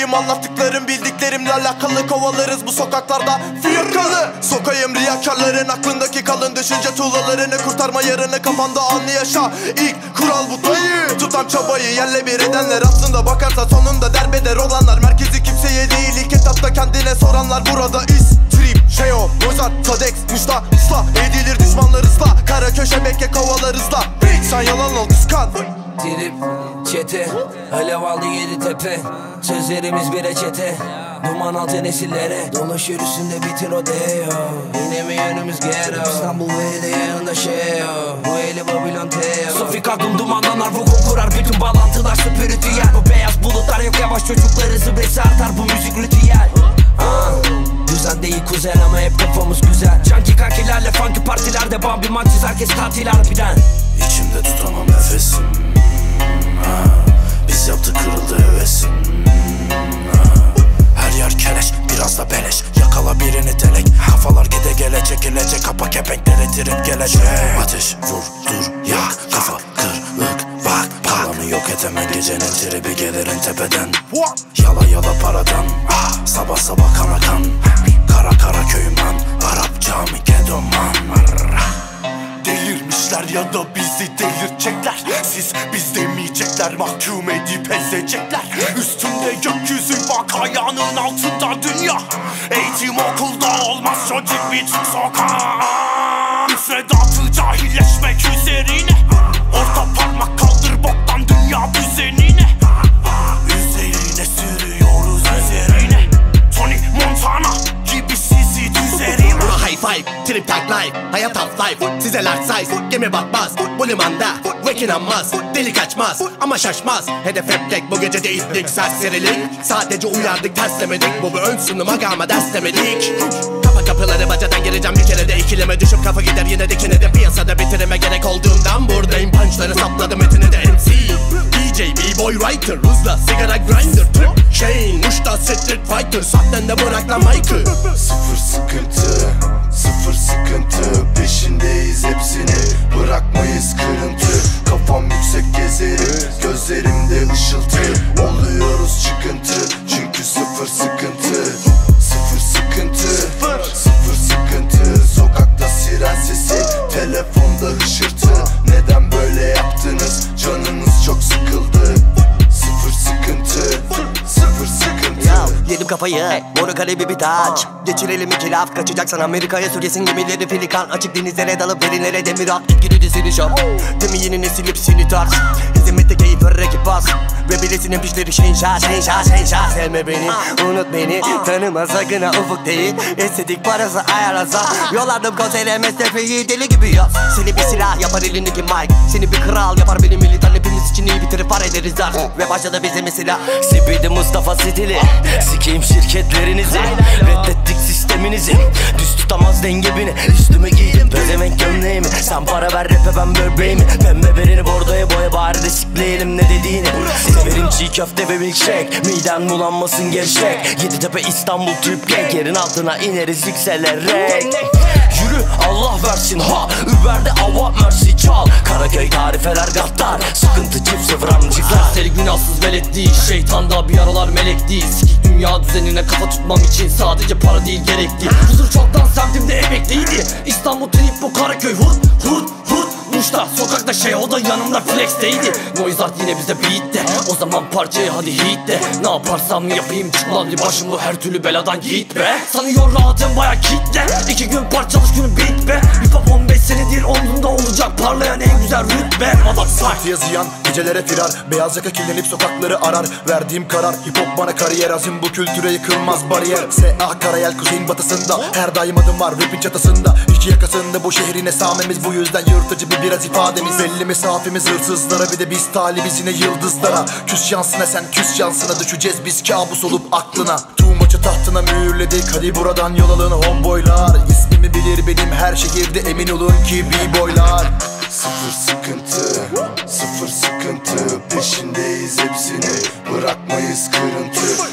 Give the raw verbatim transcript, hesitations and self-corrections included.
Benim anlattıklarım bildiklerimle alakalı. Kovalarız bu sokaklarda fiyakalı. Sokayım riyakarların aklındaki kalın düşünce tuğlalarını. Kurtarma yarını kafanda anlı yaşa. İlk kural bu dayı. Tutan çabayı yerle bir edenler, aslında bakarsa sonunda derbeder olanlar. Merkezi kimseye değil, ilk etapta kendine soranlar. Burada is, trip, Jeo, Mozart, Sadex, Muşta, ıslah edilir düşmanlar ıslah. Kara köşe bekke kovalar ıslah. Sen yalan ol kıskan. Trip, çete, alev aldı yedi tepe. Sözlerimiz bir reçete, duman altı nesillere. Dolaşıyor üstünde bitir o deo. Yine mi yönümüz ghetto? İstanbul ve de yanında şey o. Bu eli Babylon Teo. Sofik aklım dumanlanar, vuku kurar. Bütün bağlantılar spiritüel. Bu beyaz bulutlar yok, yavaş çocukları zıbresi artar. Bu müzik ritüel. uh. Düzen değil kuzen ama hep kafamız güzel. Canki kankilerle funky partilerde Bambi mançiz, herkes tatil harbiden. İçimde tutamam nefesim. ha. Biz yaptık kırıldı hevesim. ha. Her yer keleş, biraz da beleş. Yakala birini telek. Kafalar gide gele çekilecek. Kapa kepenkleri trip gelecek. Ateş vur dur yak. Kafa kırık bak. Palanı yok etemem, gecenin tribi gelirin tepeden. Yala yala paradan. Sabah sabah kana kan. Kara kara köyüm lan. Arap cami gedoman. Delirmişler ya da bizi delirtecekler. Siz biz demeyecekler, mahkum edip ezecekler. Üstünde gökyüzü bak, ayağının altında dünya. Eğitim okulda olmaz, çocuk bir çık sokağa. Müfredatı cahilleşmek üzerine. Orta parmak kaldır boktan dünya düzenine. Üzerine sürüyoruz üzerine. Tony Montana gibi sizi düzerim. Buna high five, trip tag life, hayat half life. Size large size, gemi batmaz. Bu limanda, waking inanmaz. Deli kaçmaz ama şaşmaz. Hedef hep tek, bu gece de ittik serserilik. Sadece uyardık terslemedik. Bu bir ön sunum aga ama derslemedik. Kapa kapıları bacadan gireceğim bir kere de. İkileme düşüp kafa gider yine dikine de. Piyasada bitirime gerek olduğundan buradayım. Punchları sapladım etine de M C D J, B-boy, writer, hızla sigara grinder. Trip, chain, uçta street fighter. Sahten de bırak lan mic'ı. Sıfır sıkıntı, sıfır sıkıntı. Peşindeyiz hepsini, bırakmayız kırıntı. Kafam yüksek gezerim, gözlerimde ışıltı. Oluyoruz çıkıntı, çünkü sıfır sıkıntı. Sıfır sıkıntı, sıfır sıkıntı. Sokakta siren sesi, telefonda hışırtı. Neden böyle yaptınız, canınız çok sıkıldı. Sıfır sıkıntı, sıfır sıkıntı. Ya yedim kafayı, moru kalebi bir taç. Geçirelim iki laf, kaçacaksan Amerika'ya sürgesin gemileri filikan. Açık denizlere dalıp derinlere demir at. Etkili dizili şap, demi yeni nesil hepsini tarz. Hizmette keyif ver rakip bas. Ve bilesinin pişleri şenşa şenşa şenşa. Sevme beni, unut beni, tanıma sakın ha ufuk değil. Estetik parası ayarlasa. Yollardım konsere mesnefeyi deli gibi yaz. Seni bir silah yapar elindeki mic. Seni bir kral yapar benim militan. Hepimiz için iyi bitirip par ederiz dar. Ve başladı bizim silah. Sibidi Mustafa stili, sikeyim şirketlerinizi. Reddettik sisteminizi, düz tutamaz denge beni. Üstüme giydim pezevenk gömleğimi. Sen para ver rap'e ben böbreğimi. Pembe berini bordoya boya, bari de sikleyelim ne dediğini. Severim çiğ köfte ve milkshake, miden bulanmasın gevşek. Yeditepe İstanbul Trip Gang, yerin altına ineriz yükselerek. Yürü Allah versin ha, Uber'de ava mersi çal. Karaköy tarifeler gattar, sıkıntı çift sıfır amcıklar. Serseri günahsız velet değil, şeytan da bir aralar melek değil. Sikik dünya düzenine kafa tutmam için sadece para değil gerekli. Huzur çoktan semtimde emekliydi. İstanbul trip bu Karaköy hut hut hut. Muş'ta sokakta şey, o da yanımda flex'teydi. Noise art yine bize beat de, o zaman parçayı hadi hit de. Ne yaparsam yapayım çık lan bir başım, bu her türlü beladan git be. Sanıyor rahatım baya kitle, iki gün parçalış günü bit be. Hip hop on beş senedir omzumda olacak, parlayan en güzel rütbe. Adam Sayf yazıyan gecelere firar, beyaz yaka kirlenip sokakları arar. Verdiğim karar hip hop bana kariyer, azim bu kültüre yıkılmaz bariyer. S A Karayel kuzeyin batısında, her daim adım var rapin çatısında. İki yakasında bu şehrin esamemiz, bu yüzden yırtıcı bir biraz ifademiz. Belli mesafemiz hırsızlara, bir de biz talibiz yine yıldızlara. Küs şansına sen küs şansına, düşeceğiz biz kabus olup aklına. Tuğmaçı tahtına mühürledik, hadi buradan yol alın homeboylar. İsmimi bilir benim her şehirde, emin olun ki b-boylar. Sıfır sıkıntı, sıfır sıkıntı. Peşindeyiz hepsini, bırakmayız kırıntı.